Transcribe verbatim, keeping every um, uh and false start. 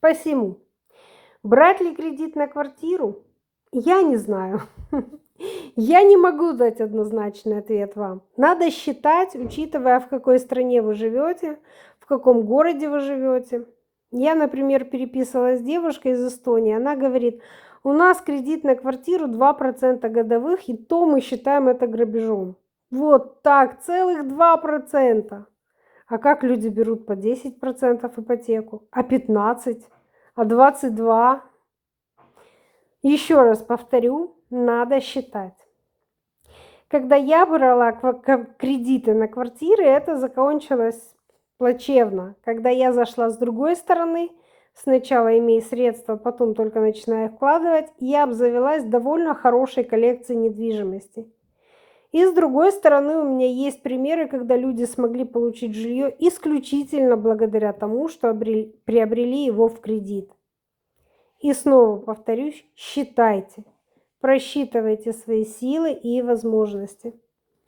Посему, брать ли кредит на квартиру? Я не знаю. Я не могу дать однозначный ответ вам. Надо считать, учитывая, в какой стране вы живете, в каком городе вы живете. Я, например, переписывалась с девушкой из Эстонии. Она говорит, у нас кредит на квартиру два процента годовых, и то мы считаем это грабежом. Вот так, целых два процента. А как люди берут по десять процентов ипотеку? А пятнадцать процентов? А двадцать два процента? Еще раз повторю, надо считать. Когда я брала кредиты на квартиры, это закончилось плачевно. Когда я зашла с другой стороны, сначала имея средства, потом только начиная вкладывать, я обзавелась довольно хорошей коллекцией недвижимости. И с другой стороны, у меня есть примеры, когда люди смогли получить жилье исключительно благодаря тому, что приобрели его в кредит. И снова повторюсь, считайте, просчитывайте свои силы и возможности.